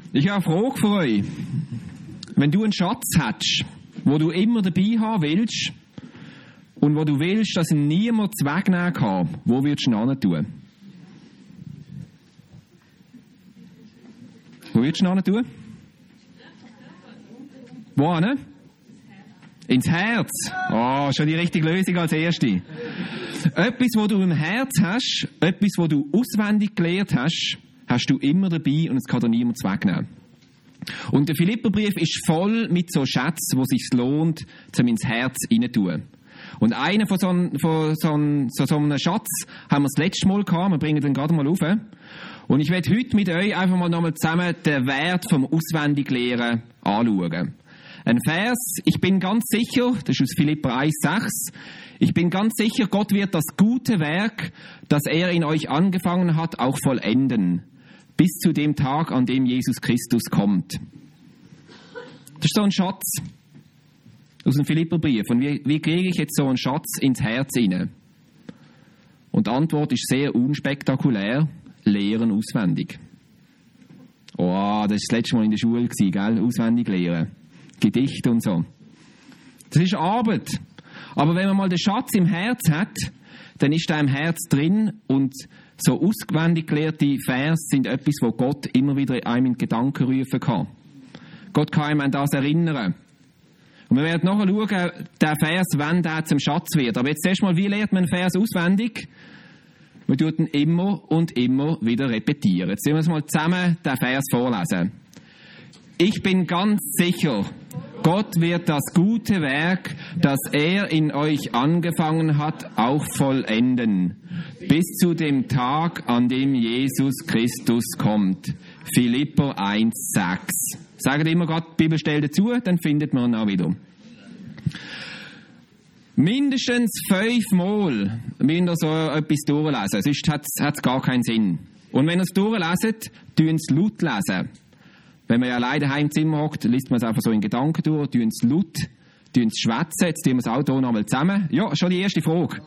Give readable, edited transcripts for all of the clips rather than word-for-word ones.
Ich habe eine Frage für euch. Wenn du einen Schatz hättest, wo du immer dabei haben willst und wo du willst, dass ihn niemand wegnehmen kann, wo würdest du ihn hin tun? Wo würdest du ihn hin tun? Wo hin? Ins Herz. Oh, schon die richtige Lösung als erste. Etwas, was du im Herz hast, etwas, was du auswendig gelernt hast, hast du immer dabei und es kann dir niemand wegnehmen. Und der Philipperbrief ist voll mit so Schätzen, wo es sich lohnt, zum ins Herz hineintun. Und einen von so einem Schatz haben wir das letzte Mal gehabt, wir bringen den gerade mal auf. Und ich werde heute mit euch einfach mal nochmal zusammen den Wert vom Auswendiglehren anschauen. Ein Vers, ich bin ganz sicher, das ist aus Philipper 1,6, ich bin ganz sicher, Gott wird das gute Werk, das er in euch angefangen hat, auch vollenden, bis zu dem Tag, an dem Jesus Christus kommt. Das ist so ein Schatz aus dem Philipperbrief. Und wie kriege ich jetzt so einen Schatz ins Herz hinein? Und die Antwort ist sehr unspektakulär, lehren auswendig. Oh, das war das letzte Mal in der Schule, gell? Auswendig lehren. Gedichte und so. Das ist Arbeit. Aber wenn man mal den Schatz im Herz hat, dann ist er im Herz drin und so auswendig gelehrte Vers sind etwas, wo Gott immer wieder einem in Gedanken rufen kann. Gott kann einem an das erinnern. Und wir werden nachher schauen, der Vers, wann der zum Schatz wird. Aber jetzt erstmal, wie lernt man einen Vers auswendig? Man tut ihn immer und immer wieder repetieren. Jetzt sehen wir uns mal zusammen den Vers vorlesen. Ich bin ganz sicher, Gott wird das gute Werk, das er in euch angefangen hat, auch vollenden, bis zu dem Tag, an dem Jesus Christus kommt. Philipper 1,6. Sagt immer gerade die Bibelstelle dazu, dann findet man ihn auch wieder. Mindestens 5 Mal müsst ihr so etwas durchlesen, sonst hat es gar keinen Sinn. Und wenn ihr es durchleset, tun es laut lesen. Wenn man ja alleine daheim im Zimmer hockt, liest man es einfach so in Gedanken durch, tun es laut, tun es schwätzen. Jetzt tun wir es auch hier nochmal zusammen. Ja, schon die erste Frage.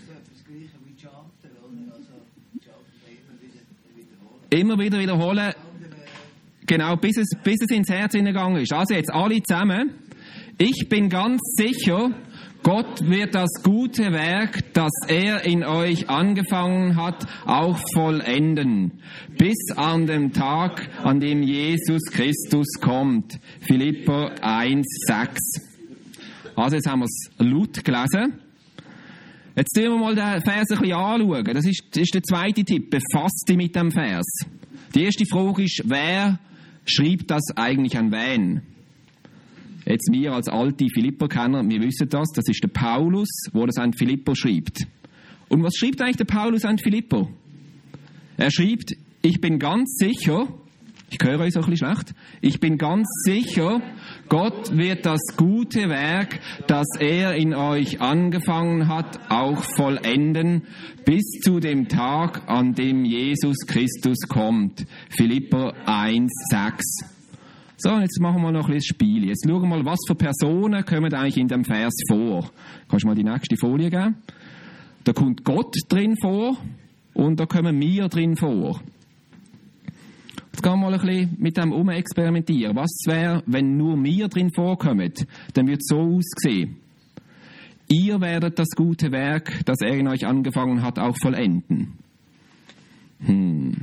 Immer wieder wiederholen. Genau, bis es ins Herz hineingegangen ist. Also jetzt alle zusammen. Ich bin ganz sicher, Gott wird das gute Werk, das er in euch angefangen hat, auch vollenden, bis an den Tag, an dem Jesus Christus kommt. Philipper 1,6. Also jetzt haben wir es laut gelesen. Jetzt sehen wir mal den Vers ein bisschen anschauen. Das ist der zweite Tipp. Befasst dich mit dem Vers. Die erste Frage ist, wer schreibt das eigentlich an wen? Jetzt wir als alte Philipper-Kenner, wir wissen das ist der Paulus, der das an Philipper schreibt. Und was schreibt eigentlich der Paulus an Philipper? Er schreibt, ich bin ganz sicher, ich höre euch so ein bisschen schlecht, ich bin ganz sicher, Gott wird das gute Werk, das er in euch angefangen hat, auch vollenden, bis zu dem Tag, an dem Jesus Christus kommt. Philipper 1,6. So, jetzt machen wir noch ein bisschen Spiel. Jetzt schauen wir mal, was für Personen kommen eigentlich in dem Vers vor. Kannst du mal die nächste Folie geben? Da kommt Gott drin vor und da kommen wir drin vor. Jetzt gehen wir mal ein bisschen mit dem experimentieren. Was wäre, wenn nur wir drin vorkommen? Dann wird es so aussehen. Ihr werdet das gute Werk, das er in euch angefangen hat, auch vollenden. Nein,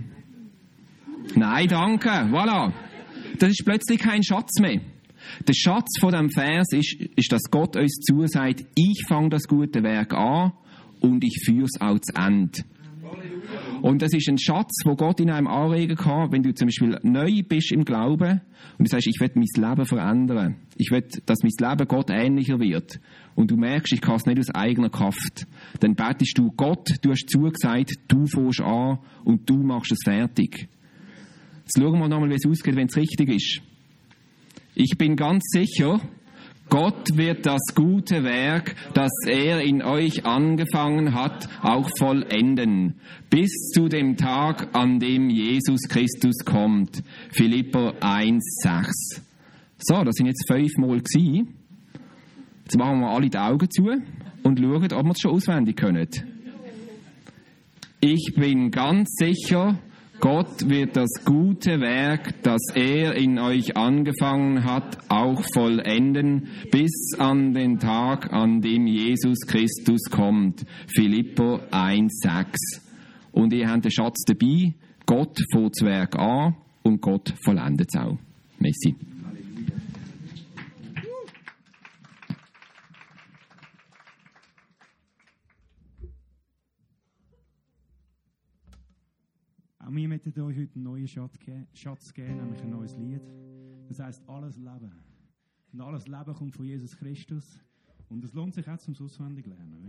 danke. Voilà. Das ist plötzlich kein Schatz mehr. Der Schatz von dem Vers ist, dass Gott uns zusagt, ich fange das gute Werk an und ich führe es auch zu Ende. Und das ist ein Schatz, wo Gott in einem anregen kann, wenn du zum Beispiel neu bist im Glauben und du sagst, ich will mein Leben verändern. Ich will, dass mein Leben Gott ähnlicher wird. Und du merkst, ich kann es nicht aus eigener Kraft. Dann betest du Gott, du hast zugesagt, du fängst an und du machst es fertig. Jetzt schauen wir nochmal, wie es ausgeht, wenn es richtig ist. Ich bin ganz sicher, Gott wird das gute Werk, das er in euch angefangen hat, auch vollenden, bis zu dem Tag, an dem Jesus Christus kommt. Philipper 1,6. So, das sind jetzt 5 Mal gewesen. Jetzt machen wir alle die Augen zu und schauen, ob wir es schon auswendig können. Ich bin ganz sicher, Gott wird das gute Werk, das er in euch angefangen hat, auch vollenden, bis an den Tag, an dem Jesus Christus kommt. Philipper 1,6. Und ihr habt den Schatz dabei. Gott fängt das Werk an und Gott vollendet es auch. Messi. Auch wir möchten euch heute einen neuen Schatz geben, nämlich ein neues Lied. Das heisst, alles Leben. Und alles Leben kommt von Jesus Christus. Und es lohnt sich auch zum Auswendiglernen.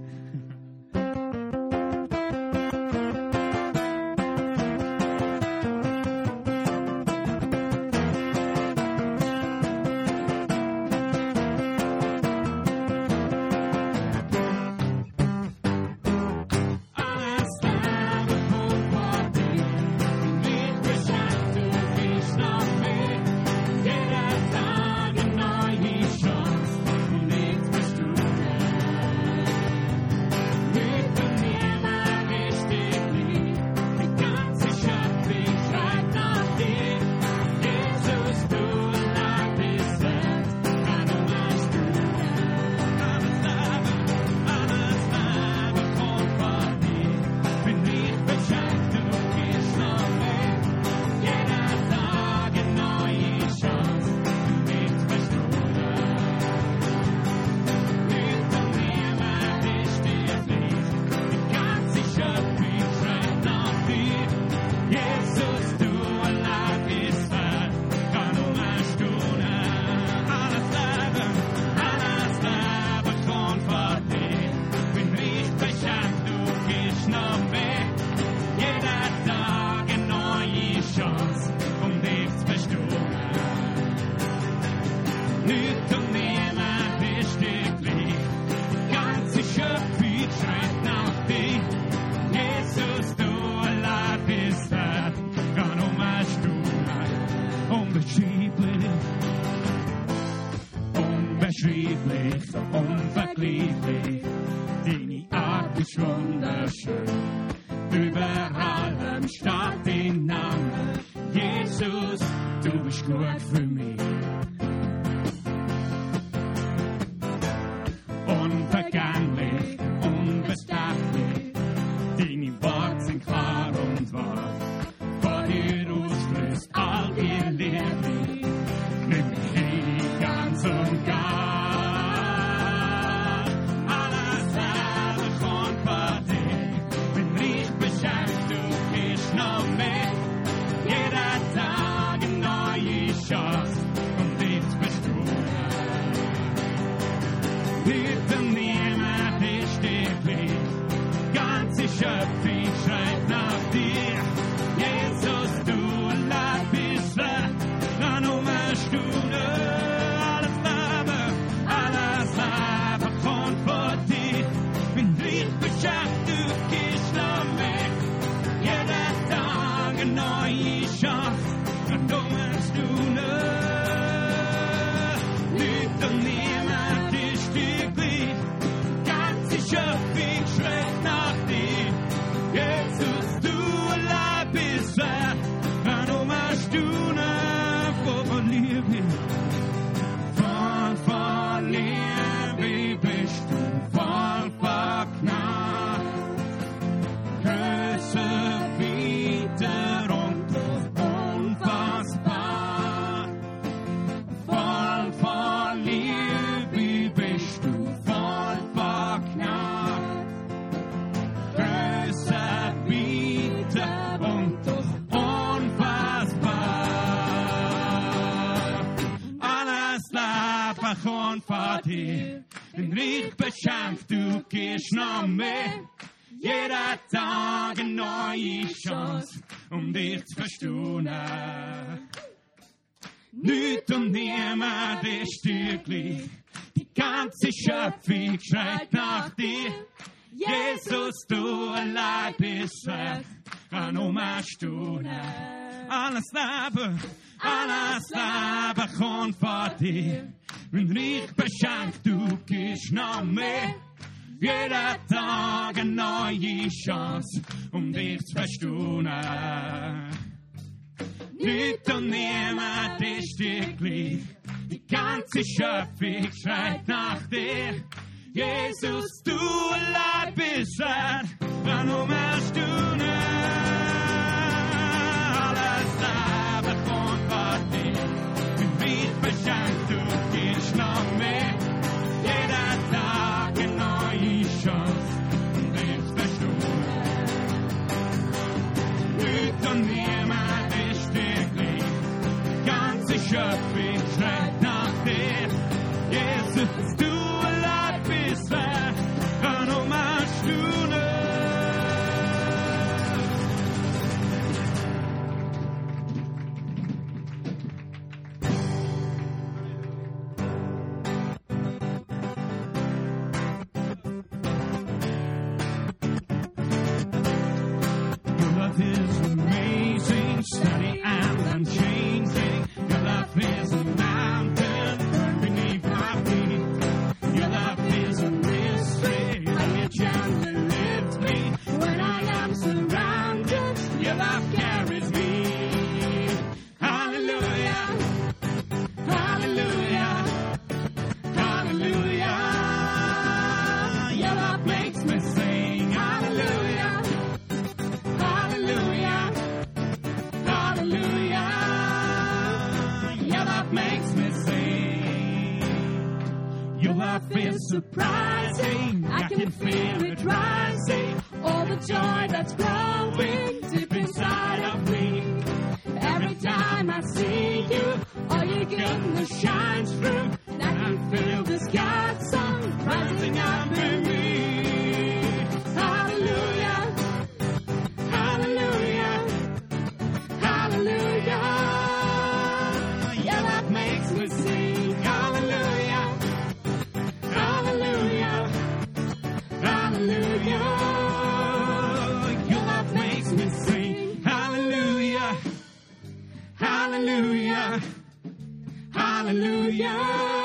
Unbeschreiblich, unvergleichlich, deine Art ist wunderschön. Über allem steht dein Name, Jesus, du bist gut für mich. Unvergänglich, unbestechlich, deine Worte sind klar und wahr. Vor dir ausfließt all die Liebe, nimm mich hin ganz und gar. Alles Leben kommt von dir, bin reich beschenkt, du bist noch mehr. Jeder Tag eine neue Chance, und jetzt bist du da. Nicht und niemand ist dir gleich, ganze Schöpfung schreit nach dir. Jesus, du allein bist wert, kann nur mehr staunen. Alles Leben kommt von dir, bin reich beschenkt, du gehst noch mehr. Jeder Tag eine neue Chance, kann nur mehr staunen. Nicht und niemand ist dir gleich, ganze Schöpfung schreit nach dir. Jesus, du allein bist wert, kann nur mehr staunen vor Liebe. Voll Liebe bist du, voll Gnade. Größe, weiter und unfassbar. Voll Liebe bist du, voll Gnade. Größe, weiter und unfassbar. Alles Leben kommt von dir, bin reich beschenkt, du gehst noch mehr. Jeder Tag eine neue Chance, um dich zu verstehen. Nichts und niemand ist dir gleich, die ganze Schöpfung schreit nach dir. Jesus, du allein bist wert, kann nur mehr staunen. Alles Leben kommt von dir, bin reich beschenkt, du gehst noch mehr. Jeder Tag eine neue Chance, um dich zu verstehen. Nichts und niemand ist dir gleich. Die ganze Schöpfung schreit nach dir. Jesus, du allein bist wert, warum hast du nicht? Alles Leben kommt von dir, mit Lied beschenkt, du gehst noch mehr. Jeder Tag eine neue Chance, um dich zu verstehen. Nichts und niemand ist dir gleich, die ganze Schöpfung schreit nach dir. Jesus, du allein bist wert, warum hast du nicht? Your love is amazing, steady and unchanging. Your love is a mountain beneath my feet. Your love is a mystery, and you gently lift me when I am surrounded. Your love carries me. Hallelujah, hallelujah, hallelujah. Your love makes me sing. Hallelujah, hallelujah, hallelujah. Your love makes me sing. Your love is surprising. I can feel it rising. All the joy that's growing deep inside of me. Every time I see you, all your goodness shines through. And I can feel this God song rising up in me. Hallelujah, hallelujah, hallelujah. Your love makes me sing. Hallelujah, hallelujah, hallelujah. Your love makes me sing. Hallelujah, hallelujah, hallelujah.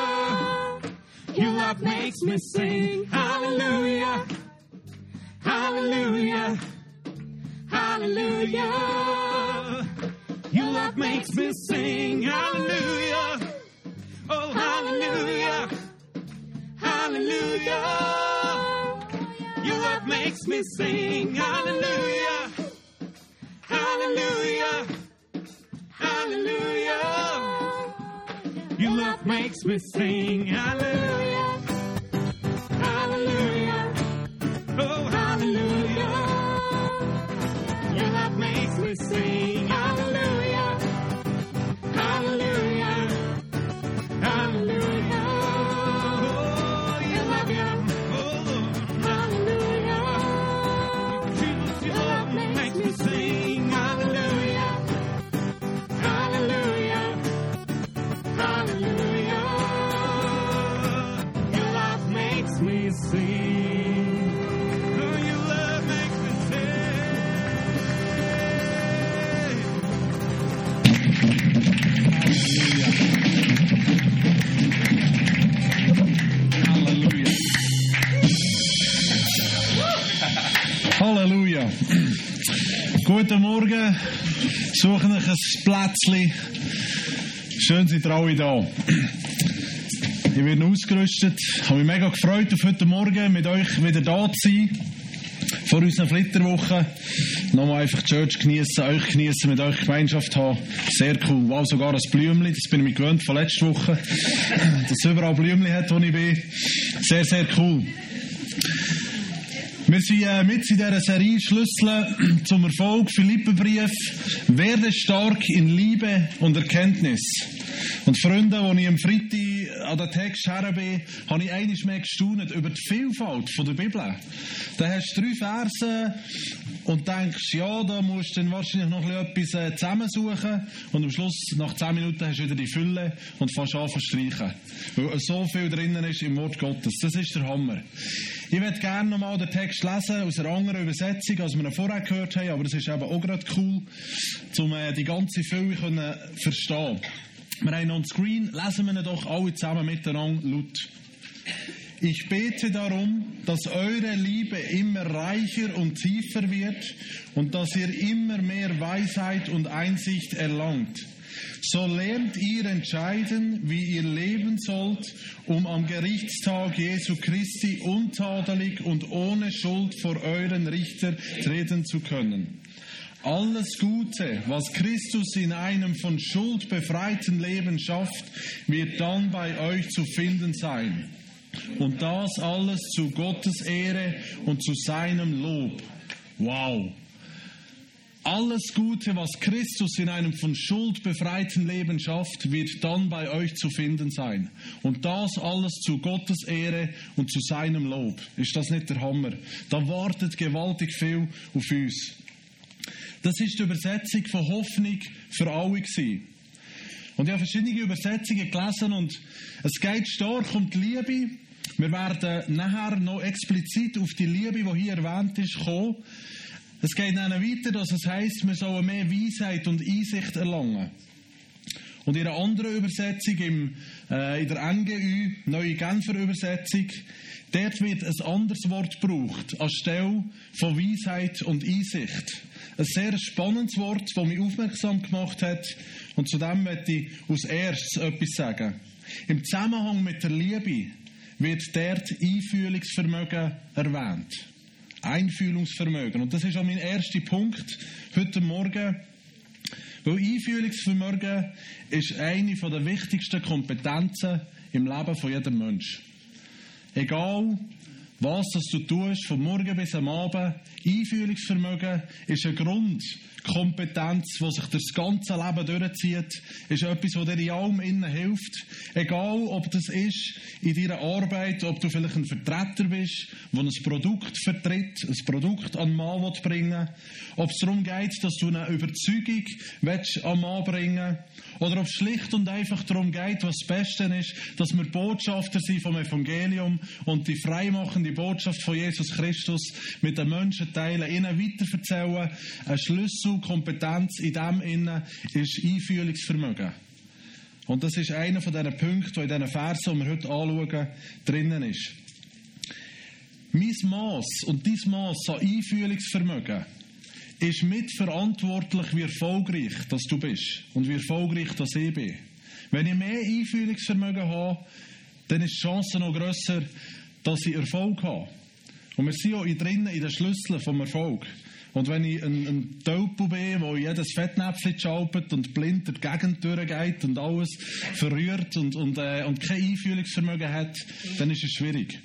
Your love makes me sing. Hallelujah, hallelujah, hallelujah. Your love makes me sing. Hallelujah, oh hallelujah, hallelujah. Your love makes me sing. Hallelujah, hallelujah, hallelujah. Your love makes me sing. Hallelujah, hallelujah, oh hallelujah. Your love makes me sing. Hallelujah, hallelujah, hallelujah. Oh, your love, oh hallelujah. Jesus, your love makes me sing. Hallelujah, hallelujah, hallelujah. Your love makes me sing. Oh, your love makes me Halleluja. Guten Morgen. Suchen euch ein Plätzchen. Schön seid ihr alle da. Ich bin ausgerüstet. Ich habe mich mega gefreut, auf heute Morgen mit euch wieder da zu sein. Vor unserer Flitterwoche. Nochmal einfach die Church geniessen, euch geniessen, mit euch Gemeinschaft haben. Sehr cool. Wow, sogar ein Blümchen. Das bin ich mir gewöhnt von letzter Woche. Dass es überall Blümchen hat, wo ich bin. Sehr, sehr cool. Wir sind mit in dieser Serie Schlüssel zum Erfolg, Philipperbrief. Werde stark in Liebe und Erkenntnis. Und Freunde, als ich am Freitag an den Text her bin, habe ich einmal mehr gestaunt über die Vielfalt der Bibel. Da hast du 3 Verse und denkst, ja, da musst du dann wahrscheinlich noch etwas zusammensuchen. Und am Schluss, nach 10 Minuten, hast du wieder die Fülle und fängst an zu streichen. Weil so viel drinnen ist im Wort Gottes. Das ist der Hammer. Ich würde gerne nochmal den Text lesen aus einer anderen Übersetzung, als wir ihn vorher gehört haben, aber das ist eben auch gerade cool, um die ganze Fülle zu verstehen. Wir haben on screen, lesen wir ihn doch alle zusammen miteinander laut. Ich bete darum, dass eure Liebe immer reicher und tiefer wird und dass ihr immer mehr Weisheit und Einsicht erlangt. So lernt ihr entscheiden, wie ihr leben sollt, um am Gerichtstag Jesu Christi untadelig und ohne Schuld vor euren Richter treten zu können. Alles Gute, was Christus in einem von Schuld befreiten Leben schafft, wird dann bei euch zu finden sein. Und das alles zu Gottes Ehre und zu seinem Lob. Wow! Alles Gute, was Christus in einem von Schuld befreiten Leben schafft, wird dann bei euch zu finden sein. Und das alles zu Gottes Ehre und zu seinem Lob. Ist das nicht der Hammer? Da wartet gewaltig viel auf uns. Das ist die Übersetzung von Hoffnung für alle gewesen. Und ich habe verschiedene Übersetzungen gelesen und es geht stark um die Liebe. Wir werden nachher noch explizit auf die Liebe, die hier erwähnt ist, kommen. Es geht dann weiter, dass es heisst, wir sollen mehr Weisheit und Einsicht erlangen. Und in einer anderen Übersetzung, in der NGÜ, Neue Genfer Übersetzung, dort wird ein anderes Wort gebraucht, anstelle von Weisheit und Einsicht. Ein sehr spannendes Wort, das mich aufmerksam gemacht hat. Und zu dem möchte ich als erstes etwas sagen. Im Zusammenhang mit der Liebe wird dort Einfühlungsvermögen erwähnt. Einfühlungsvermögen. Und das ist auch mein erster Punkt heute Morgen. Weil Einfühlungsvermögen ist eine der wichtigsten Kompetenzen im Leben von jedem Menschen. Egal, was du tust, von morgen bis am Abend, Einfühlungsvermögen ist eine Grundkompetenz, die sich das ganze Leben durchzieht, ist etwas, das dir in allem innen hilft. Egal, ob das ist in deiner Arbeit, ob du vielleicht ein Vertreter bist, der ein Produkt vertritt, ein Produkt an den Mann bringen will, ob es darum geht, dass du eine Überzeugung an den Mann bringen willst, oder ob es schlicht und einfach darum geht, was das Beste ist, dass wir Botschafter sind vom Evangelium und die freimachende Botschaft von Jesus Christus mit den Menschen teilen, ihnen weiterverzählen. Eine Schlüsselkompetenz in dem Innen ist Einfühlungsvermögen. Und das ist einer von diesen Punkten, die in diesen Versen, die wir heute anschauen, drinnen ist. Mein Mass und dein Mass an Einfühlungsvermögen ist mitverantwortlich, wie erfolgreich dass du bist und wie erfolgreich dass ich bin. Wenn ich mehr Einfühlungsvermögen habe, dann ist die Chance noch grösser, dass ich Erfolg habe. Und wir sind ja drinnen in den Schlüsseln vom Erfolg. Und wenn ich ein Tölpel bin, der jedes Fettnäpfchen schalpert und blind durch die Gegend durchgeht und alles verrührt und kein Einfühlungsvermögen hat, dann ist es schwierig.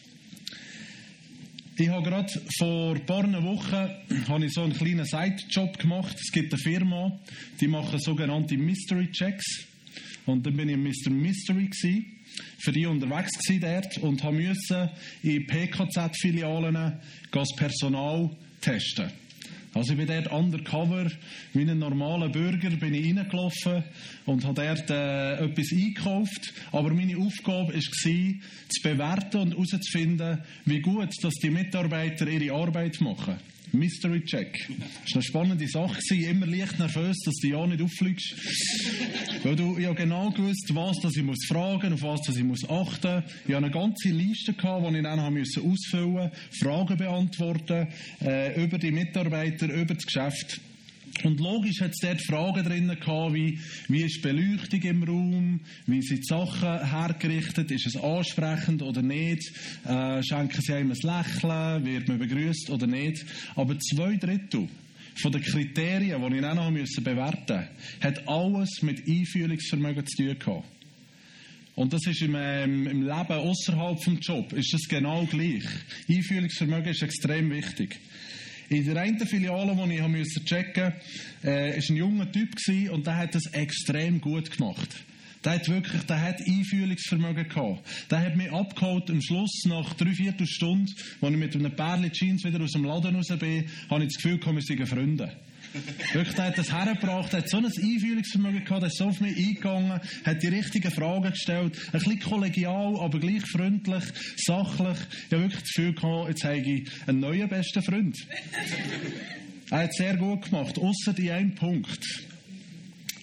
Ich habe gerade vor ein paar Wochen so einen kleinen Sidejob gemacht. Es gibt eine Firma, die machen sogenannte Mystery Checks. Und dann bin ich Mr. Mystery gewesen, für die unterwegs gewesen dort und musste in PKZ-Filialen das Personal testen. Also ich bin dort undercover, wie ein normaler Bürger, bin ich reingelaufen und habe dort etwas eingekauft. Aber meine Aufgabe war, zu bewerten und herauszufinden, wie gut dass die Mitarbeiter ihre Arbeit machen. Mystery Check. Das war eine spannende Sache. Immer leicht nervös, dass du ja nicht auffliegst. Weil du ja genau gewusst, was dass ich muss fragen, auf was dass ich muss achten. Ich hatte eine ganze Liste gehabt, die ich dann ausfüllen musste, Fragen beantworten, über die Mitarbeiter, über das Geschäft. Und logisch hat es dort Fragen drin gehabt, wie ist die Beleuchtung im Raum, wie sind die Sachen hergerichtet, ist es ansprechend oder nicht, schenken sie einem ein Lächeln, wird man begrüßt oder nicht. Aber 2/3 von den Kriterien, die ich dann noch bewerten musste, hat alles mit Einfühlungsvermögen zu tun gehabt. Und das ist im Leben außerhalb vom Job ist das genau gleich. Einfühlungsvermögen ist extrem wichtig. In der einen Filiale, die ich checken musste, war ein junger Typ und der hat das extrem gut gemacht. Der hat Einfühlungsvermögen gehabt. Der hat mich abgeholt am Schluss nach 3/4 Stunde, als ich mit einem Pärchen Jeans wieder aus dem Laden raus bin, habe ich das Gefühl, wir seien Freunde. Wirklich, der hat das hergebracht, hat so ein Einfühlungsvermögen gehabt, der ist so auf mich eingegangen, hat die richtigen Fragen gestellt, ein bisschen kollegial, aber gleich freundlich, sachlich. Ich habe wirklich das Gefühl gehabt, jetzt habe ich einen neuen besten Freund. Er hat es sehr gut gemacht, ausser in einem Punkt.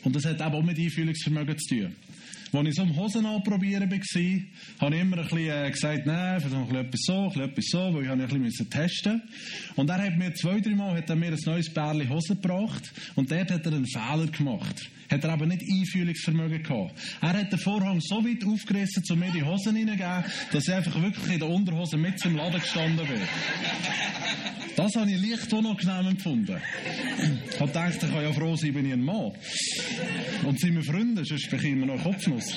Und das hat eben auch mit Einfühlungsvermögen zu tun. Als ich so am Hosen anprobieren war, habe ich immer ein bisschen gesagt, nein, vielleicht etwas so, weil ich ein bisschen testen musste. Und er hat mir 2-3 Mal ein neues Pärchen Hosen gebracht und dort hat er einen Fehler gemacht. Hat er aber nicht Einfühlungsvermögen gehabt. Er hat den Vorhang so weit aufgerissen, zu mir die Hosen hineingeben, dass ich einfach wirklich in der Unterhose mit zum Laden gestanden bin. Das habe ich leicht unangenehm empfunden. Ich habe gedacht, ich kann ja froh sein, bin ich ein Mann. Und sind wir Freunde, sonst bin ich immer noch Kopfnuss.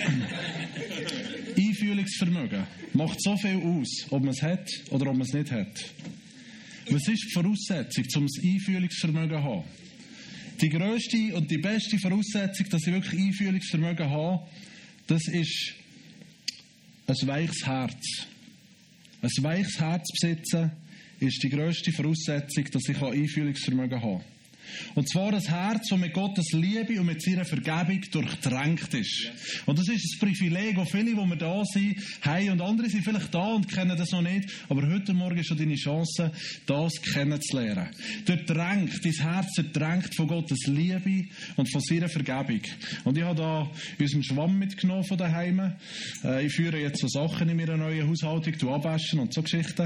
Einfühlungsvermögen macht so viel aus, ob man es hat oder ob man es nicht hat. Was ist die Voraussetzung, um das Einfühlungsvermögen zu haben? Die grösste und die beste Voraussetzung, dass ich wirklich Einfühlungsvermögen habe, das ist ein weiches Herz. Ein weiches Herz besitzen ist die grösste Voraussetzung, dass ich Einfühlungsvermögen habe. Und zwar das Herz, das mit Gottes Liebe und mit seiner Vergebung durchtränkt ist. Und das ist ein Privileg, das viele, die wir da sind, haben. Und andere sind vielleicht da und kennen das noch nicht. Aber heute Morgen ist schon deine Chance, das kennenzulernen. Durchtränkt, dein Herz durchtränkt von Gottes Liebe und von seiner Vergebung. Und ich habe da unseren Schwamm mitgenommen von daheim. Ich führe jetzt so Sachen in meiner neuen Haushaltung, abwaschen und so Geschichten.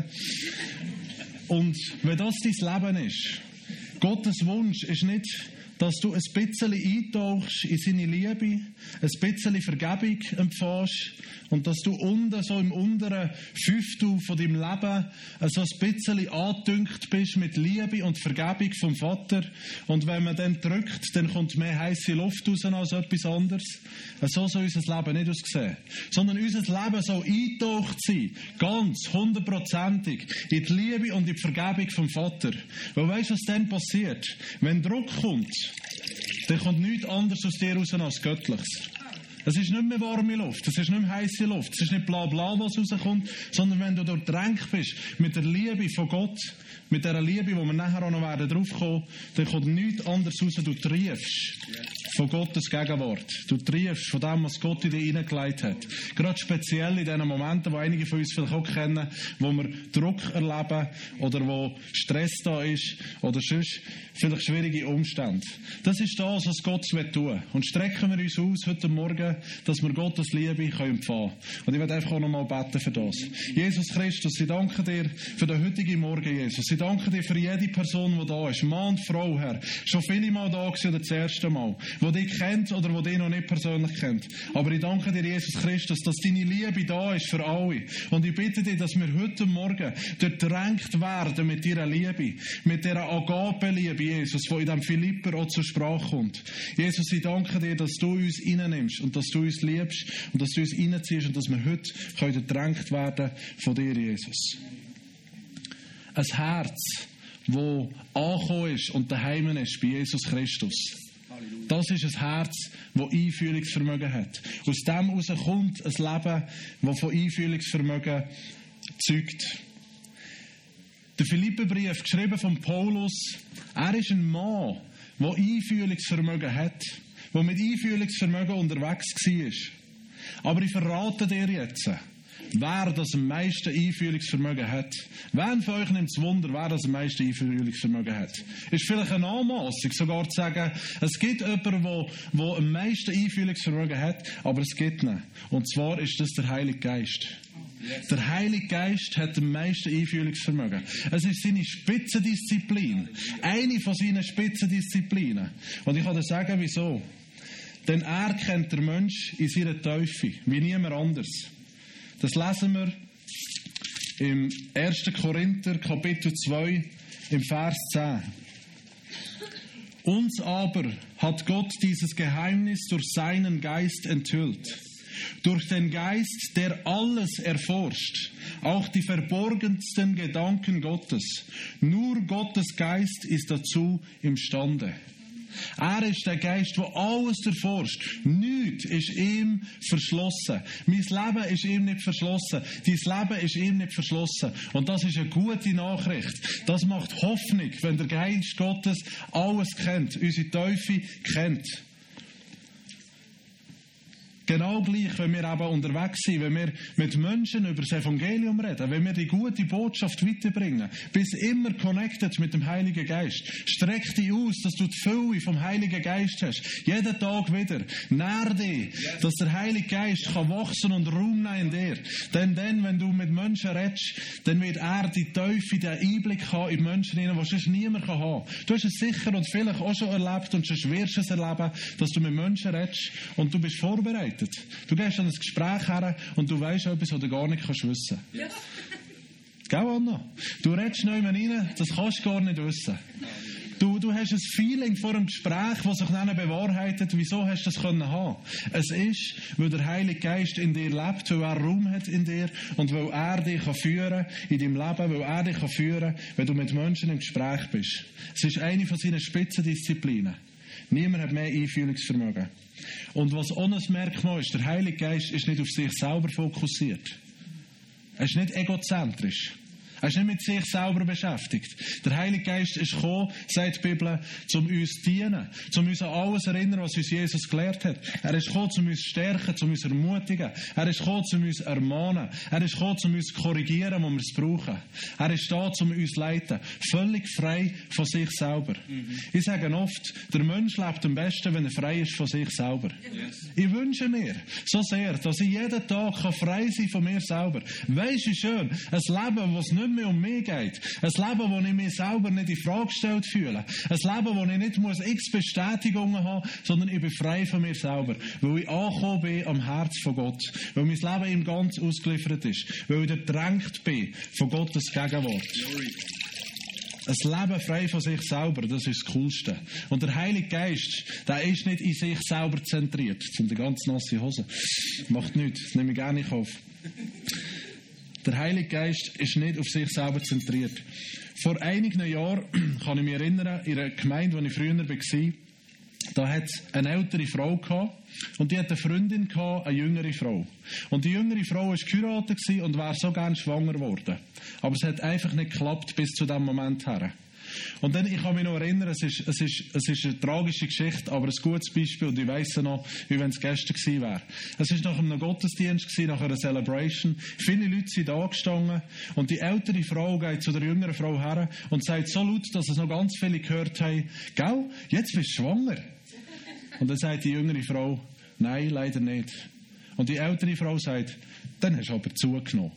Und wenn das dein Leben ist, Gottes Wunsch ist nicht, dass du ein bisschen eintauchst in seine Liebe, ein bisschen Vergebung empfährst und dass du unten, so im unteren Fünftel von deinem Leben so ein bisschen angedüngt bist mit Liebe und Vergebung vom Vater. Und wenn man dann drückt, dann kommt mehr heisse Luft raus als etwas anderes. So soll unser Leben nicht aussehen. Sondern unser Leben soll eintaucht sein, ganz 100%ig in die Liebe und in die Vergebung vom Vater. Weil weißt du, was dann passiert? Wenn Druck kommt, dann kommt nichts anderes aus dir raus als Göttliches. Es ist nicht mehr warme Luft, es ist nicht mehr heisse Luft, es ist nicht bla bla, was rauskommt, sondern wenn du durchdrängt bist mit der Liebe von Gott, mit dieser Liebe, wo wir nachher auch noch werden draufkommen, dann kommt nichts anderes raus. Du triefst von Gottes Gegenwart. Du triefst von dem, was Gott in dir hineingelegt hat. Gerade speziell in diesen Momenten, die einige von uns vielleicht auch kennen, wo wir Druck erleben oder wo Stress da ist oder sonst vielleicht schwierige Umstände. Das ist das, was Gott tun will. Und strecken wir uns aus heute Morgen, dass wir Gottes Liebe empfangen können. Und ich werde einfach auch noch mal beten für das. Jesus Christus, ich danke dir für den heutigen Morgen, Jesus. Ich danke dir für jede Person, die da ist. Mann und Frau, Herr. Schon viele Mal da gewesen oder das erste Mal. Die dich kennt oder die dich noch nicht persönlich kennt. Aber ich danke dir, Jesus Christus, dass deine Liebe da ist für alle. Und ich bitte dich, dass wir heute Morgen durchdrängt werden mit deiner Liebe. Mit dieser Agape-Liebe, Jesus, die in diesem Philipper auch zur Sprache kommt. Jesus, ich danke dir, dass du uns reinnimmst und dass du uns liebst und dass du uns reinziehst und dass wir heute durchdrängt werden von dir, Jesus. Ein Herz, das angekommen ist und daheim ist bei Jesus Christus. Das ist ein Herz, das Einfühlungsvermögen hat. Aus dem heraus kommt ein Leben, das von Einfühlungsvermögen zeugt. Der Philipperbrief, geschrieben von Paulus, er ist ein Mann, der Einfühlungsvermögen hat, der mit Einfühlungsvermögen unterwegs war. Aber ich verrate dir jetzt, wer das am meisten Einfühlungsvermögen hat. Wer von euch nimmt es Wunder, wer das am meisten Einfühlungsvermögen hat? Ist vielleicht eine Anmassung, sogar zu sagen, es gibt jemanden, der am meisten Einfühlungsvermögen hat, aber es gibt ihn. Und zwar ist das der Heilige Geist. Der Heilige Geist hat am meisten Einfühlungsvermögen. Es ist seine Spitzendisziplin. Eine von seinen Spitzendisziplinen. Und ich kann dir sagen, wieso. Denn er kennt den Mensch in seiner Tiefe, wie niemand anders. Das lesen wir im 1. Korinther, Kapitel 2, im Vers 10. Uns aber hat Gott dieses Geheimnis durch seinen Geist enthüllt. Durch den Geist, der alles erforscht, auch die verborgensten Gedanken Gottes. Nur Gottes Geist ist dazu imstande. Er ist der Geist, der alles erforscht. Nichts ist ihm verschlossen. Mein Leben ist ihm nicht verschlossen. Dein Leben ist ihm nicht verschlossen. Und das ist eine gute Nachricht. Das macht Hoffnung, wenn der Geist Gottes alles kennt, unsere Teufel kennt. Genau gleich, wenn wir eben unterwegs sind, wenn wir mit Menschen über das Evangelium reden, wenn wir die gute Botschaft weiterbringen, bist immer connected mit dem Heiligen Geist. Streck dich aus, dass du die Fülle vom Heiligen Geist hast. Jeden Tag wieder. Nähr dich, dass der Heilige Geist kann wachsen und Raum nehmen in dir. Denn dann, wenn du mit Menschen redest, dann wird er die Teufel, den Einblick haben in die Menschen hinein, was sonst niemand haben kann. Du hast es sicher und vielleicht auch schon erlebt und sonst wirst du es erleben, dass du mit Menschen redest und du bist vorbereitet. Du gehst an ein Gespräch her und du weisst etwas, was du gar nicht wissen kannst. Ja. Gell, Anna? Du redest nicht mehr rein, das kannst du gar nicht wissen. Du hast ein Feeling vor dem Gespräch, das sich dann bewahrheitet. Wieso hast du das haben können? Es ist, weil der Heilige Geist in dir lebt, weil er Raum hat in dir und weil er dich führen kann in deinem Leben, weil er dich führen kann, wenn du mit Menschen im Gespräch bist. Es ist eine von seinen Spitzendisziplinen. Niemand hat mehr Einfühlungsvermögen. Und was auch ein Merkmal ist, der Heilige Geist ist nicht auf sich selber fokussiert. Er ist nicht egozentrisch. Er ist nicht mit sich selber beschäftigt. Der Heilige Geist ist gekommen, sagt die Bibel, um uns zu dienen, um uns an alles zu erinnern, was uns Jesus gelehrt hat. Er ist gekommen, um uns zu stärken, um uns zu ermutigen. Er ist gekommen, um uns zu ermahnen. Er ist gekommen, um uns zu korrigieren, wo wir es brauchen. Er ist da, um uns zu leiten. Völlig frei von sich selber. Ich sage oft, der Mensch lebt am besten, wenn er frei ist von sich selber. Yes. Ich wünsche mir so sehr, dass ich jeden Tag frei sein von mir selber. Weisst du schön, ein Leben, das nicht mehr um mich geht. Ein Leben, wo ich mich selber nicht in Frage gestellt fühle. Ein Leben, wo ich nicht muss x Bestätigungen haben, sondern ich bin frei von mir selber. Weil ich angekommen bin am Herz von Gott. Weil mein Leben ihm ganz ausgeliefert ist. Weil ich gedrängt bin von Gottes Gegenwart. Ein Leben frei von sich selber, das ist das Coolste. Und der Heilige Geist, der ist nicht in sich selber zentriert. Das sind die ganz nasse Hosen. Macht nichts, das nehme ich gerne in Kauf. Der Heilige Geist ist nicht auf sich selber zentriert. Vor einigen Jahren, kann ich mich erinnern, in einer Gemeinde, wo ich früher war, da hat es eine ältere Frau gehabt und die hat eine Freundin gehabt, eine jüngere Frau. Und die jüngere Frau war geheiratet und wäre so gern schwanger geworden. Aber es hat einfach nicht geklappt bis zu diesem Moment her. Und dann, ich kann mich noch erinnern, es ist eine tragische Geschichte, aber ein gutes Beispiel, und ich weiss noch, wie wenn es gestern gewesen wäre. Es war nach einem Gottesdienst gewesen, nach einer Celebration. Viele Leute sind da gestanden und die ältere Frau geht zu der jüngeren Frau her und sagt so laut, dass es noch ganz viele gehört haben, «Gell, jetzt bist du schwanger?» Und dann sagt die jüngere Frau, «Nein, leider nicht.» Und die ältere Frau sagt, «Dann hast du aber zugenommen.»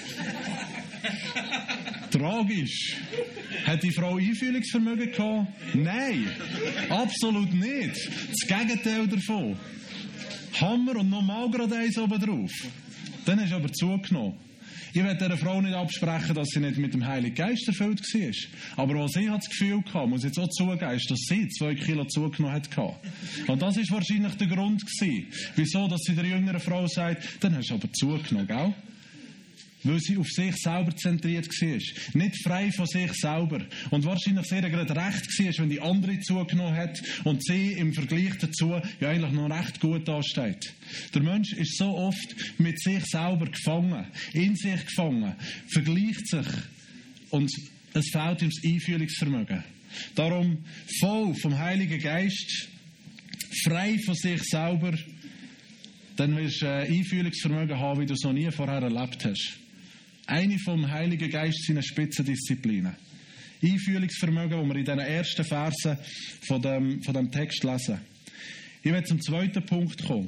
Tragisch. Hat die Frau Einfühlungsvermögen gehabt? Nein, absolut nicht. Das Gegenteil davon. Hammer und nochmal gerade eins oben drauf. Dann hast du aber zugenommen. Ich will dieser Frau nicht absprechen, dass sie nicht mit dem Heiligen Geist erfüllt war. Aber was ich das Gefühl hatte, muss ich jetzt auch zugeben, ist, dass sie 2 Kilo zugenommen hat. Und das war wahrscheinlich der Grund gewesen, wieso, dass sie der jüngeren Frau sagt, dann hast du aber zugenommen, gell? Weil sie auf sich selber zentriert war. Nicht frei von sich selber. Und wahrscheinlich sehr gerade recht war, wenn die andere zugenommen hat und sie im Vergleich dazu ja eigentlich noch recht gut dasteht. Der Mensch ist so oft mit sich selber gefangen, in sich gefangen, vergleicht sich und es fehlt ihm das Einfühlungsvermögen. Darum voll vom Heiligen Geist, frei von sich selber, dann wirst du ein Einfühlungsvermögen haben, wie du es noch nie vorher erlebt hast. Eine vom Heiligen Geist seiner Spitzendisziplinen. Einfühlungsvermögen, das wir in den ersten Versen von dem Text lesen. Ich werde zum zweiten Punkt kommen.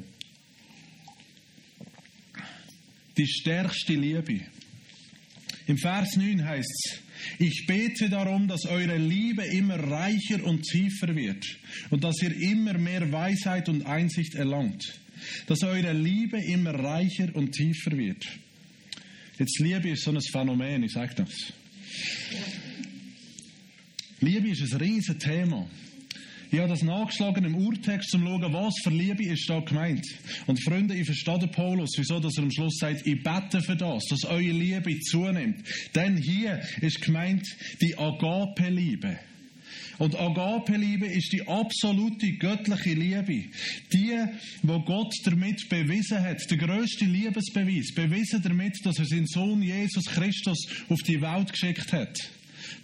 Die stärkste Liebe. Im Vers 9 heißt es, ich bete darum, dass eure Liebe immer reicher und tiefer wird und dass ihr immer mehr Weisheit und Einsicht erlangt. Dass eure Liebe immer reicher und tiefer wird. Jetzt, Liebe ist so ein Phänomen, ich sage das. Liebe ist ein riesen Thema. Ich habe das nachgeschlagen im Urtext, um zu schauen, was für Liebe ist da gemeint. Und Freunde, ich verstehe den Paulus, wieso dass er am Schluss sagt, ich bete für das, dass eure Liebe zunimmt. Denn hier ist gemeint die Agape-Liebe. Und Agape-Liebe ist die absolute göttliche Liebe. Die, wo Gott damit bewiesen hat, der grösste Liebesbeweis, bewiesen damit, dass er seinen Sohn Jesus Christus auf die Welt geschickt hat.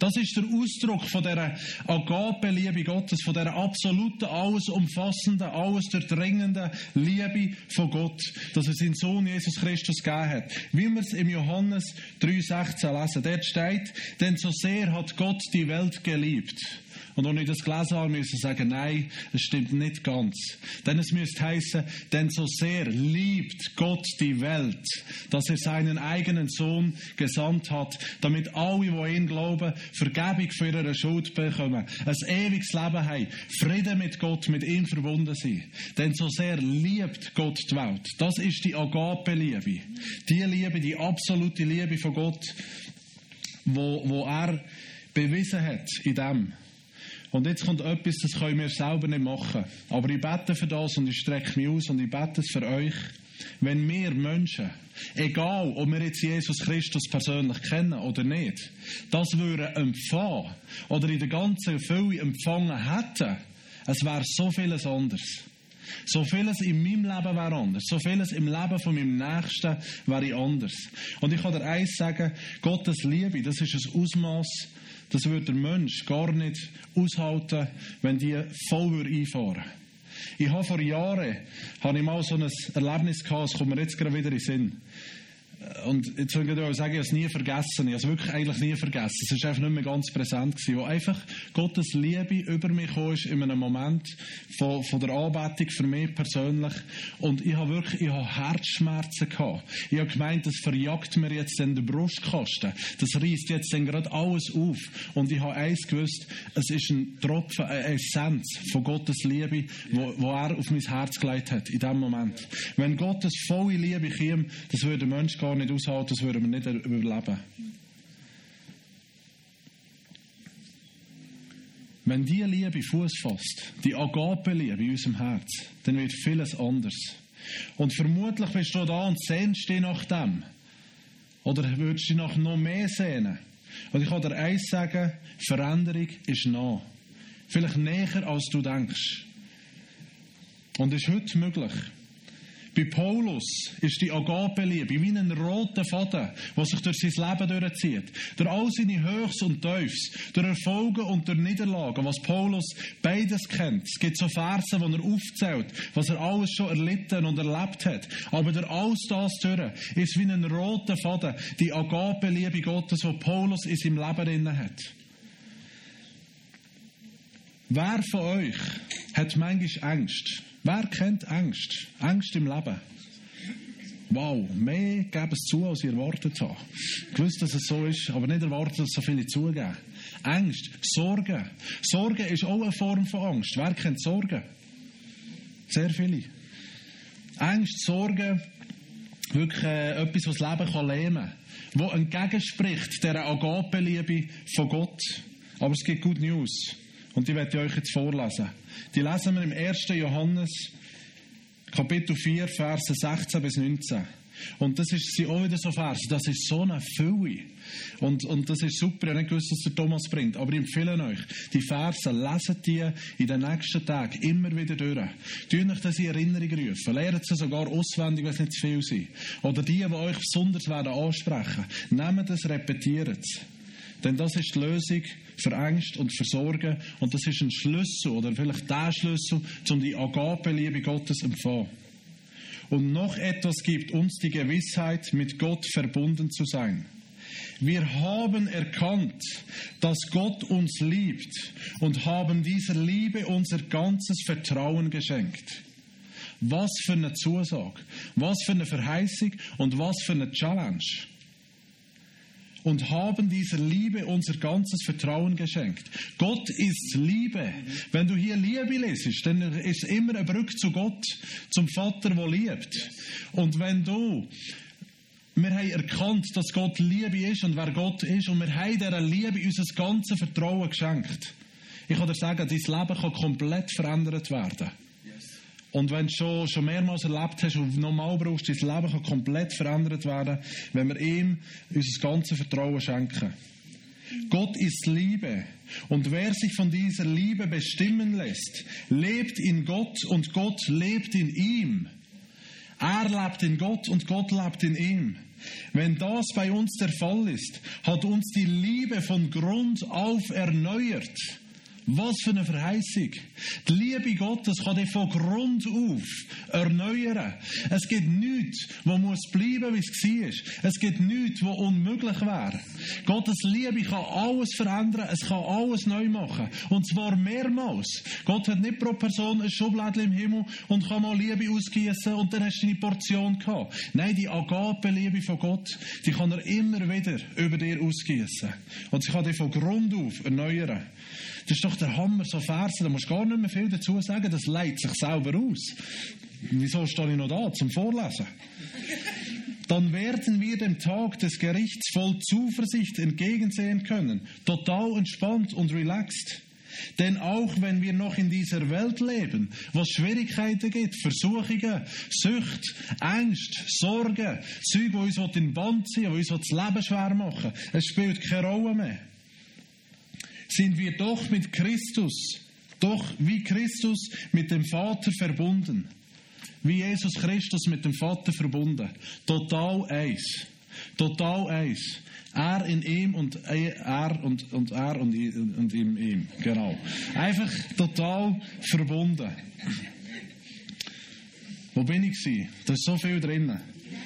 Das ist der Ausdruck von dieser Agape-Liebe Gottes, von dieser absoluten, alles umfassenden, alles durchdringenden Liebe von Gott, dass er seinen Sohn Jesus Christus gegeben hat. Wie wir es im Johannes 3,16 lesen. Dort steht, denn so sehr hat Gott die Welt geliebt. Und als ich das gelesen habe, müssen sagen, nein, das stimmt nicht ganz. Denn es müsste heißen, denn so sehr liebt Gott die Welt, dass er seinen eigenen Sohn gesandt hat, damit alle, die an ihn glauben, Vergebung für ihre Schuld bekommen, ein ewiges Leben haben, Frieden mit Gott, mit ihm verbunden sind. Denn so sehr liebt Gott die Welt. Das ist die Agape-Liebe. Die Liebe, die absolute Liebe von Gott, wo er bewiesen hat in dem. Und jetzt kommt etwas, das können wir selber nicht machen. Aber ich bete für das und ich strecke mich aus und ich bete es für euch. Wenn wir Menschen, egal ob wir jetzt Jesus Christus persönlich kennen oder nicht, das würden empfangen oder in der ganzen Fülle empfangen hätten, es wäre so vieles anders. So vieles in meinem Leben wäre anders. So vieles im Leben von meinem Nächsten wäre anders. Und ich kann dir eins sagen, Gottes Liebe, das ist ein Ausmaß, das würde der Mensch gar nicht aushalten, wenn die voll einfahren würde. Ich habe vor Jahren mal so ein Erlebnis gehabt, das kommt mir jetzt gerade wieder in den Sinn. Und jetzt würde ich sagen, ich habe es nie vergessen. Ich habe es wirklich eigentlich nie vergessen. Es war einfach nicht mehr ganz präsent gewesen, wo einfach Gottes Liebe über mich kam in einem Moment von der Anbetung für mich persönlich. Und ich habe Herzschmerzen gehabt. Ich habe gemeint, das verjagt mir jetzt den Brustkasten. Das reißt jetzt dann gerade alles auf. Und ich habe eins gewusst, es ist ein Tropfen, eine Essenz von Gottes Liebe, wo er auf mein Herz gelegt hat in diesem Moment. Wenn Gottes volle Liebe käme, das würde der Mensch gar nicht aushalten, das würden wir nicht überleben. Wenn diese Liebe Fuß fasst, die Agape-Liebe in unserem Herz, dann wird vieles anders. Und vermutlich bist du da und sehnst dich nach dem. Oder würdest du dich nach noch mehr sehnen. Und ich kann dir eins sagen, Veränderung ist nah. Vielleicht näher, als du denkst. Und ist heute möglich. Bei Paulus ist die Agape-Liebe wie ein roter Faden, der sich durch sein Leben durchzieht. Durch all seine Höchst und Tiefs, durch Erfolge und durch Niederlagen, was Paulus beides kennt. Es gibt so Verse, wo er aufzählt, was er alles schon erlitten und erlebt hat. Aber durch alles das durch ist wie ein roter Faden die Agape-Liebe Gottes, die Paulus in seinem Leben drin hat. Wer von euch hat manchmal Angst? Wer kennt Angst? Angst im Leben. Wow, mehr geben es zu, als ich erwartet habe. Ich wusste, dass es so ist, aber nicht erwartet, dass so viele zugeben. Angst, Sorgen. Sorgen ist auch eine Form von Angst. Wer kennt Sorgen? Sehr viele. Angst, Sorgen, wirklich etwas, was das Leben kann lähmen kann. Das entgegenspricht dieser Agape-Liebe von Gott. Aber es gibt Good News. Und die werde ich euch jetzt vorlesen. Die lesen wir im 1. Johannes, Kapitel 4, Verse 16 bis 19. Und das sind auch wieder so Verse. Das ist so eine Fülle. Und das ist super. Ich habe nicht gewusst, dass der Thomas bringt. Aber ich empfehle euch, die Verse, lesen die in den nächsten Tagen immer wieder durch. Tun euch das in Erinnerung rufen. Lernt sie sogar auswendig, wenn es nicht zu viel sind. Oder die euch besonders werden ansprechen. Nehmt es, repetiert es. Denn das ist die Lösung für Angst und für Sorgen. Und das ist ein Schlüssel, oder vielleicht der Schlüssel, um die Agape-Liebe Gottes zu empfangen. Und noch etwas gibt uns die Gewissheit, mit Gott verbunden zu sein. Wir haben erkannt, dass Gott uns liebt und haben dieser Liebe unser ganzes Vertrauen geschenkt. Was für eine Zusage, was für eine Verheißung und was für eine Challenge. Und haben dieser Liebe unser ganzes Vertrauen geschenkt. Gott ist Liebe. Wenn du hier Liebe lesest, dann ist es immer eine Brücke zu Gott, zum Vater, der liebt. Und wenn wir haben erkannt, dass Gott Liebe ist und wer Gott ist, und wir haben dieser Liebe unser ganzes Vertrauen geschenkt. Ich kann dir sagen, dein Leben kann komplett verändert werden. Und wenn du schon mehrmals erlebt hast und normal brauchst, dein Leben kann komplett verändert werden, wenn wir ihm unser ganzes Vertrauen schenken. Gott ist Liebe. Und wer sich von dieser Liebe bestimmen lässt, lebt in Gott und Gott lebt in ihm. Er lebt in Gott und Gott lebt in ihm. Wenn das bei uns der Fall ist, hat uns die Liebe von Grund auf erneuert. Was für eine Verheißung. Die Liebe Gottes kann dich von Grund auf erneuern. Es gibt nichts, was muss bleiben, wie es war. Es gibt nichts, was unmöglich wäre. Gottes Liebe kann alles verändern, es kann alles neu machen. Und zwar mehrmals. Gott hat nicht pro Person ein Schublädchen im Himmel und kann mal Liebe ausgießen und dann hast du deine Portion gehabt. Nein, die Agape-Liebe von Gott, die kann er immer wieder über dir ausgießen. Und sie kann dich von Grund auf erneuern. Das ist doch der Hammer, so Verse, da musst du gar nicht mehr viel dazu sagen, das leitet sich selber aus. Wieso stehe ich noch da, zum Vorlesen? Dann werden wir dem Tag des Gerichts voll Zuversicht entgegensehen können, total entspannt und relaxed. Denn auch wenn wir noch in dieser Welt leben, wo es Schwierigkeiten gibt, Versuchungen, Sucht, Ängste, Sorgen, Zeug, die uns in den Band ziehen, die uns das Leben schwer machen, es spielt keine Rolle mehr. Sind wir doch mit Christus, doch wie Christus mit dem Vater verbunden. Wie Jesus Christus mit dem Vater verbunden. Total eins. Total eins. Er in ihm und er und in ihm. Genau. Einfach total verbunden. Wo bin ich gewesen? Da ist so viel drin.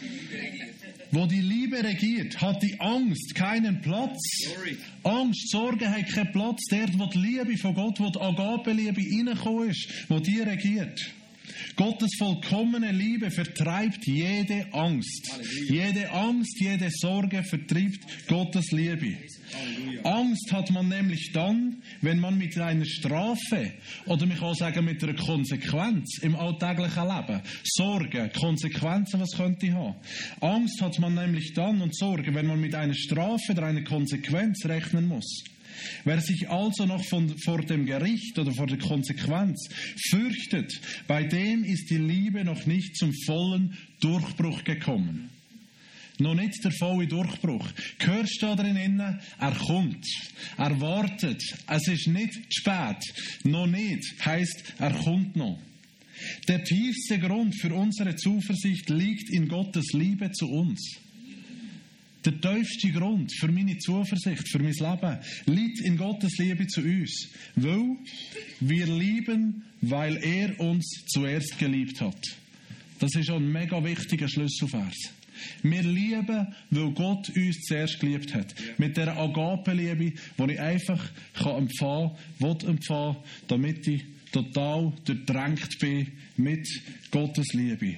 Wo die Liebe regiert, hat die Angst keinen Platz. Angst, Sorge hat keinen Platz. Dort, wo die Liebe von Gott, wo die Agape-Liebe reingekommen ist, wo die regiert. Gottes vollkommene Liebe vertreibt jede Angst. Jede Angst, jede Sorge vertreibt Gottes Liebe. Angst hat man nämlich dann, wenn man mit einer Strafe oder man kann sagen mit einer Konsequenz im alltäglichen Leben, Sorge, Konsequenzen, was könnte ich haben? Angst hat man nämlich dann und Sorge, wenn man mit einer Strafe oder einer Konsequenz rechnen muss. Wer sich also noch vor dem Gericht oder vor der Konsequenz fürchtet, bei dem ist die Liebe noch nicht zum vollen Durchbruch gekommen. Noch nicht der volle Durchbruch. Hörst du da drinnen? Er kommt. Er wartet. Es ist nicht zu spät. Noch nicht. Heisst, er kommt noch. Der tiefste Grund für unsere Zuversicht liegt in Gottes Liebe zu uns. Der tiefste Grund für meine Zuversicht, für mein Leben, liegt in Gottes Liebe zu uns. Weil wir lieben, weil er uns zuerst geliebt hat. Das ist ein mega wichtiger Schlüsselvers. Wir lieben, weil Gott uns zuerst geliebt hat. Mit dieser Agape-Liebe, die ich einfach empfangen kann, damit ich total durchdrängt bin mit Gottes Liebe.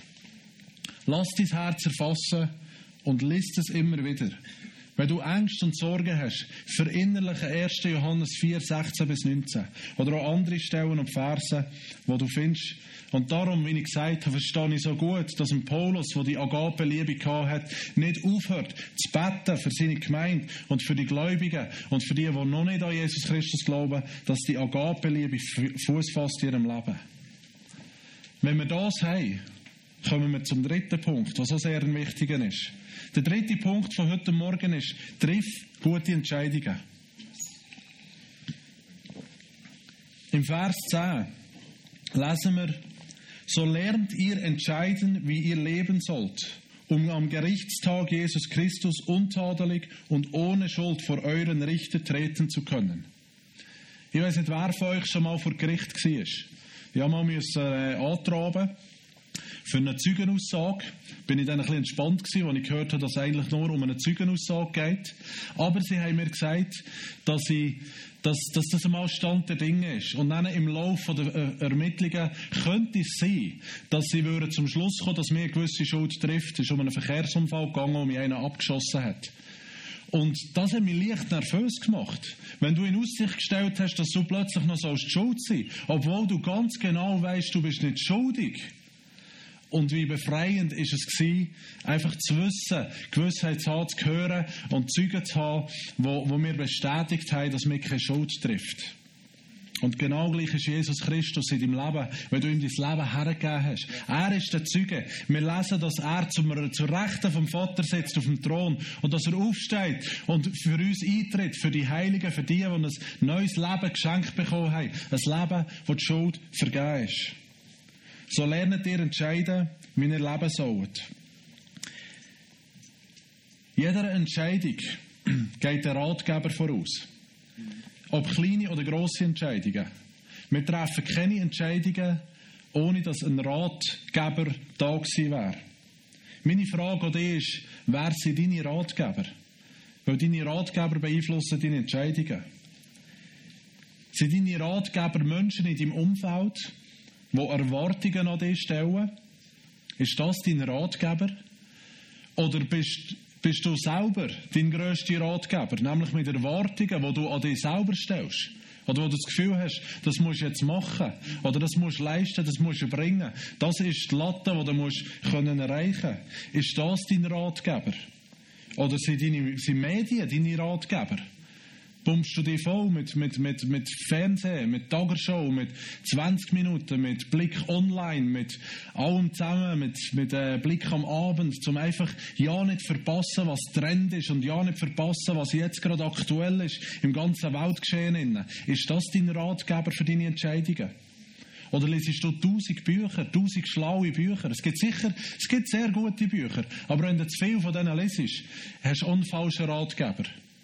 Lass dein Herz erfassen und liest es immer wieder. Wenn du Ängste und Sorgen hast, verinnerliche 1. Johannes 4, 16 bis 19. Oder auch andere Stellen und Verse, wo du findest. Und darum, wie ich gesagt habe, verstehe ich so gut, dass ein Paulus, der die Agape-Liebe gehabt hat, nicht aufhört zu beten für seine Gemeinde und für die Gläubigen und für die noch nicht an Jesus Christus glauben, dass die Agape-Liebe Fuß fasst in ihrem Leben. Wenn wir das haben, kommen wir zum dritten Punkt, was auch sehr ein wichtiger ist. Der dritte Punkt von heute Morgen ist, triff gute Entscheidungen. Im Vers 10 lesen wir, so lernt ihr entscheiden, wie ihr leben sollt, um am Gerichtstag Jesus Christus untadelig und ohne Schuld vor euren Richter treten zu können. Ich weiß nicht, wer von euch schon mal vor Gericht war. Ich musste mal antraben. Für eine Zeugenaussage bin ich dann ein bisschen entspannt gewesen, als ich gehört habe, dass es eigentlich nur um eine Zeugenaussage geht. Aber sie haben mir gesagt, dass das einmal Stand der Dinge ist. Und dann im Laufe der Ermittlungen könnte es sein, dass sie zum Schluss kommen, dass mir eine gewisse Schuld trifft. Es ist um einen Verkehrsunfall gegangen, wo mich einer abgeschossen hat. Und das hat mich leicht nervös gemacht. Wenn du in Aussicht gestellt hast, dass du plötzlich noch schuld sein sollst, obwohl du ganz genau weißt, du bist nicht schuldig. Und wie befreiend ist es gewesen, einfach zu wissen, Gewissheit zu haben, zu hören und Zeugen zu haben, wo mir bestätigt haben, dass mich keine Schuld trifft. Und genau gleich ist Jesus Christus in deinem Leben, wenn du ihm dein Leben hergegeben hast. Er ist der Zeuge. Wir lesen, dass er zur Rechten vom Vater sitzt auf dem Thron und dass er aufsteht und für uns eintritt, für die Heiligen, für die, die ein neues Leben geschenkt bekommen haben. Ein Leben, das die Schuld vergeben ist. so lernt ihr entscheiden, wie ihr leben sollt. Jeder Entscheidung geht der Ratgeber voraus. Ob kleine oder grosse Entscheidungen. Wir treffen keine Entscheidungen, ohne dass ein Ratgeber da gewesen wäre. Meine Frage an dich ist, wer sind deine Ratgeber? Weil deine Ratgeber beeinflussen deine Entscheidungen. Sind deine Ratgeber Menschen in deinem Umfeld, die Erwartungen an dich stellen? Ist das dein Ratgeber? Oder bist du selber dein grösster Ratgeber, nämlich mit Erwartungen, die du an dich selber stellst? Oder wo du das Gefühl hast, das musst du jetzt machen, oder das musst du leisten, das musst du bringen. Das ist die Latte, die du musst erreichen können. Ist das dein Ratgeber? Oder sind Medien deine Ratgeber? Pumpst du dich voll mit Fernsehen, mit Tagesschau, mit 20 Minuten, mit Blick online, mit allem zusammen, mit Blick am Abend, um einfach ja nicht verpassen, was Trend ist und ja nicht verpassen, was jetzt gerade aktuell ist im ganzen Weltgeschehen. Ist das dein Ratgeber für deine Entscheidungen? Oder liest du 1000 Bücher, 1000 schlaue Bücher? Es gibt sehr gute Bücher, aber wenn du zu viel von denen liest, hast du einen falschen Ratgeber.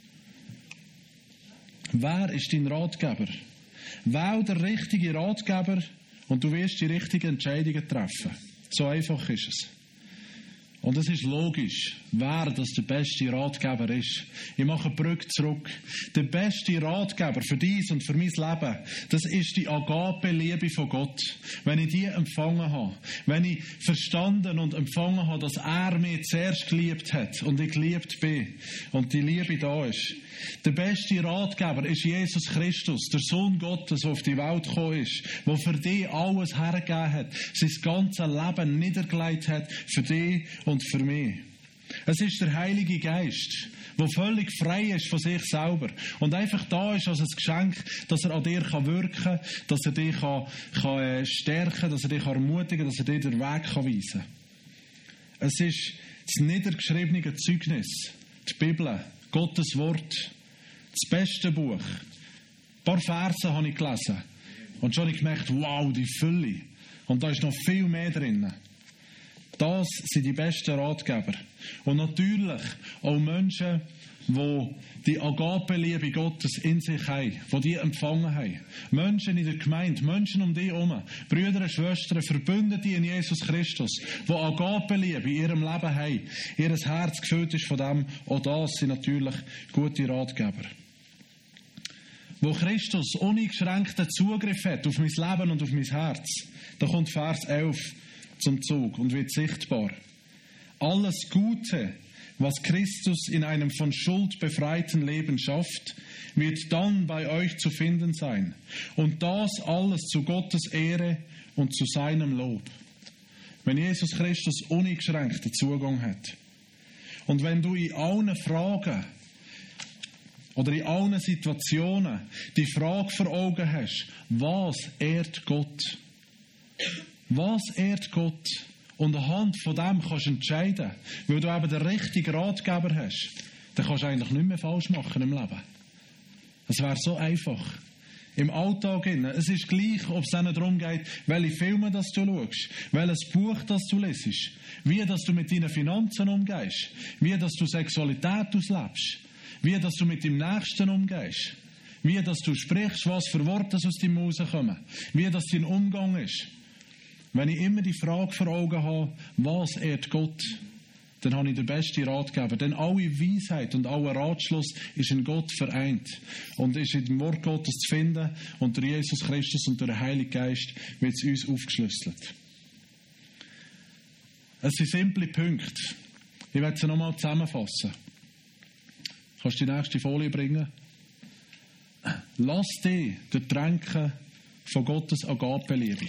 Wer ist dein Ratgeber? Wähl der richtige Ratgeber und du wirst die richtigen Entscheidungen treffen. So einfach ist es. Und es ist logisch, wer das der beste Ratgeber ist. Ich mache eine Brücke zurück. Der beste Ratgeber für dies und für mein Leben, das ist die Agape-Liebe von Gott. Wenn ich die empfangen habe, wenn ich verstanden und empfangen habe, dass er mich zuerst geliebt hat und ich geliebt bin und die Liebe da ist. Der beste Ratgeber ist Jesus Christus, der Sohn Gottes, der auf die Welt gekommen ist, der für dich alles hergegeben hat, sein ganzes Leben niedergelegt hat, für dich und für mich. Es ist der Heilige Geist, der völlig frei ist von sich selber und einfach da ist als ein Geschenk, dass er an dir wirken kann, dass er dich stärken kann, dass er dich ermutigen kann, dass er dir den Weg weisen kann. Es ist das niedergeschriebene Zeugnis, die Bibel, Gottes Wort, das beste Buch. Ein paar Verse habe ich gelesen und schon habe ich gemerkt, wow, die Fülle. Und da ist noch viel mehr drin. Das sind die besten Ratgeber. Und natürlich auch Menschen, die die Agape-Liebe Gottes in sich haben, die die empfangen haben. Menschen in der Gemeinde, Menschen um dich herum, Brüder und Schwestern, Verbündete in Jesus Christus, die Agape-Liebe in ihrem Leben haben, ihr Herz gefüllt ist von dem, auch das sind natürlich gute Ratgeber. Wo Christus uneingeschränkten Zugriff hat auf mein Leben und auf mein Herz, da kommt Vers 11 zum Zug und wird sichtbar. Alles Gute, was Christus in einem von Schuld befreiten Leben schafft, wird dann bei euch zu finden sein. Und das alles zu Gottes Ehre und zu seinem Lob. Wenn Jesus Christus uneingeschränkten Zugang hat. Und wenn du in allen Fragen oder in allen Situationen die Frage vor Augen hast, was ehrt Gott? Was ehrt Gott? Und anhand von dem kannst du entscheiden, weil du eben den richtigen Ratgeber hast, dann kannst du eigentlich nicht mehr falsch machen im Leben. Es wäre so einfach. Im Alltag, es ist gleich, ob es dann darum geht, welche Filme das du schaust, welches Buch das du lesest, wie dass du mit deinen Finanzen umgehst, wie dass du Sexualität auslebst, wie dass du mit dem Nächsten umgehst, wie dass du sprichst, was für Worte aus deinem Mund kommen, wie dass dein Umgang ist. Wenn ich immer die Frage vor Augen habe, was ehrt Gott, dann habe ich den besten Ratgeber. Denn alle Weisheit und aller Ratschluss ist in Gott vereint und ist in dem Wort Gottes zu finden und durch Jesus Christus und durch den Heiligen Geist wird es uns aufgeschlüsselt. Es sind simple Punkte. Ich werde sie nochmal zusammenfassen. Kannst du die nächste Folie bringen? Lass dich durchtränken von Gottes Agape-Liebe.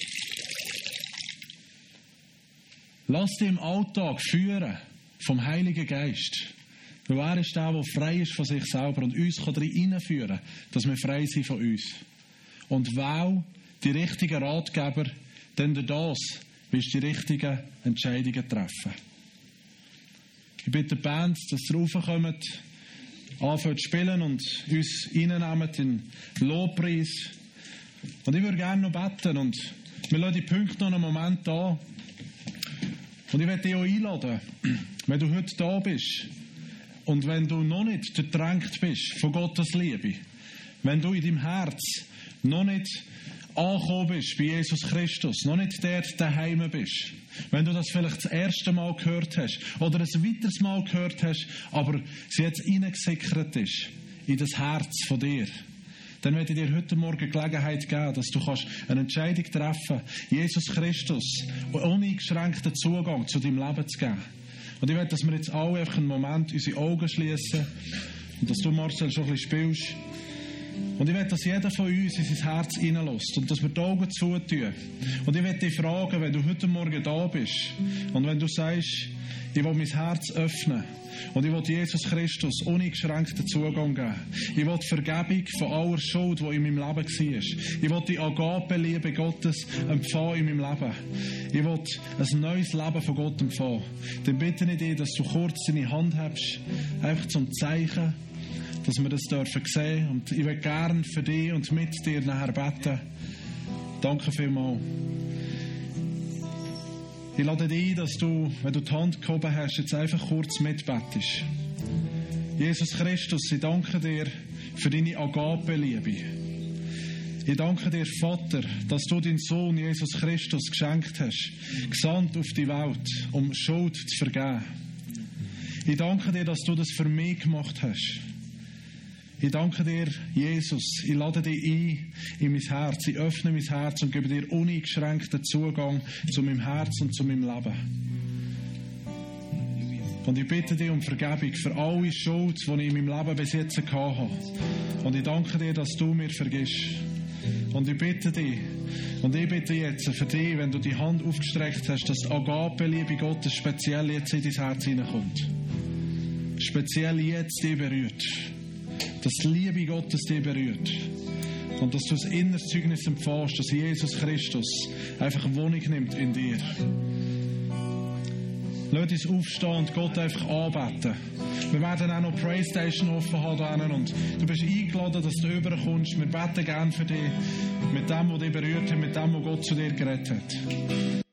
Lass dich im Alltag führen vom Heiligen Geist. Weil er ist der frei ist von sich selber und uns hineinführen kann, dass wir frei sind von uns. Und wähl die richtigen Ratgeber, denn durch das wirst du die richtigen Entscheidungen treffen. Ich bitte die Band, dass sie raufkommen, anfangen zu spielen und uns reinnehmen in den Lobpreis. Und ich würde gerne noch beten und Wir lassen die Punkte noch einen Moment da. Und ich möchte dich auch einladen, wenn du heute da bist und wenn du noch nicht durchdrängt bist von Gottes Liebe, wenn du in deinem Herz noch nicht angekommen bist bei Jesus Christus, noch nicht dort daheim bist, wenn du das vielleicht das erste Mal gehört hast oder ein weiteres Mal gehört hast, aber sie jetzt reingesickert ist in das Herz von dir, dann werde ich dir heute Morgen Gelegenheit geben, dass du kannst eine Entscheidung treffen, Jesus Christus uneingeschränkten Zugang zu deinem Leben zu geben. Und ich möchte, dass wir jetzt alle einfach einen Moment unsere Augen schließen und dass du, Marcel, schon ein bisschen spielst. Und ich möchte, dass jeder von uns in sein Herz hineinlässt und dass wir die Augen zutun. Und ich möchte dich fragen, wenn du heute Morgen da bist und wenn du sagst, ich will mein Herz öffnen und ich will Jesus Christus uneingeschränkten Zugang geben. Ich will die Vergebung von aller Schuld, die in meinem Leben war. Ich will die Agape-Liebe Gottes empfangen in meinem Leben. Ich will ein neues Leben von Gott empfangen. Dann bitte ich dich, dass du kurz deine Hand hebst, einfach zum Zeichen, dass wir das dürfen sehen. Und ich will gerne für dich und mit dir nachher beten. Danke vielmals. Ich lade dich ein, dass du, wenn du die Hand gehoben hast, jetzt einfach kurz mitbettest. Jesus Christus, ich danke dir für deine Agape-Liebe. Ich danke dir, Vater, dass du deinen Sohn Jesus Christus geschenkt hast, gesandt auf die Welt, um Schuld zu vergeben. Ich danke dir, dass du das für mich gemacht hast. Ich danke dir, Jesus. Ich lade dich ein in mein Herz. Ich öffne mein Herz und gebe dir uneingeschränkten Zugang zu meinem Herz und zu meinem Leben. Und ich bitte dich um Vergebung für alle Schuld, die ich in meinem Leben bis jetzt gehabt habe. Und ich danke dir, dass du mir vergisst. Und ich bitte dich, und ich bitte jetzt für dich, wenn du die Hand aufgestreckt hast, dass die Agape-Liebe Gottes speziell jetzt in dein Herz hineinkommt. Speziell jetzt dich berührt. Dass die Liebe Gottes dich berührt. Und dass du das inneres Zeugnis empfängst, dass Jesus Christus einfach Wohnung nimmt in dir. Lass uns aufstehen und Gott einfach anbeten. Wir werden auch noch Praystation offen haben und du bist eingeladen, dass du rüberkommst. Wir beten gerne für dich, mit dem, was dich berührt hat, mit dem, was Gott zu dir geredet hat.